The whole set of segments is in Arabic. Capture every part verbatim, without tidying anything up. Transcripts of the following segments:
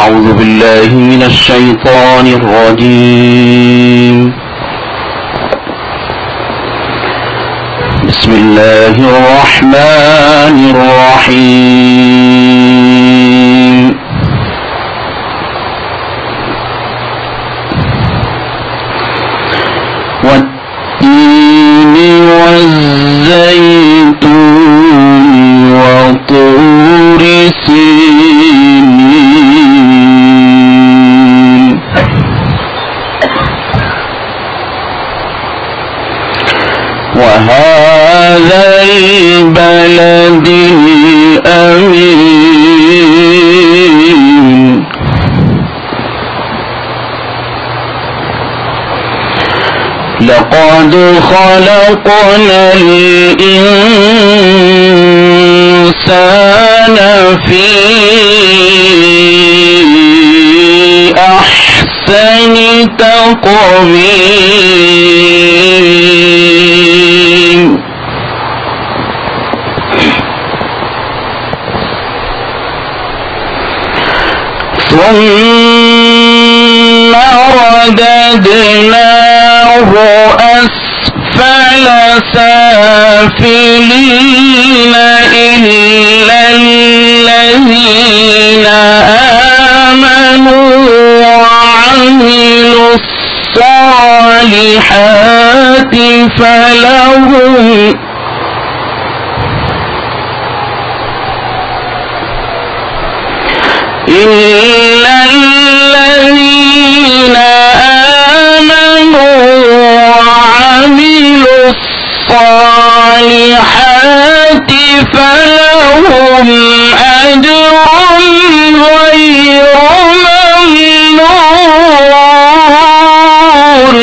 أعوذ بالله من الشيطان الرجيم. بسم الله الرحمن الرحيم. والتين والزيتون وطور سينين وهذا البلد الأمين لقد خلقنا الإنسان في أحسن تقويم ثم رددناه أسفل سافلين إلا الذين آمنوا وعملوا الصالحات فلهم إلا الذين آمنوا وعملوا الصالحات فلهم أجر غير ممنون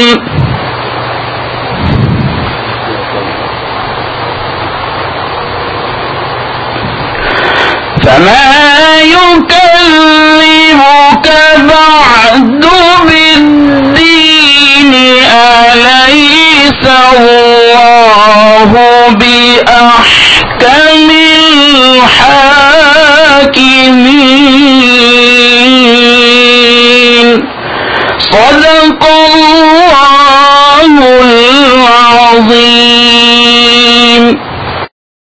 فما يكذبك بعد بالدين أليس الله بأحكم الحاكمين صدق الله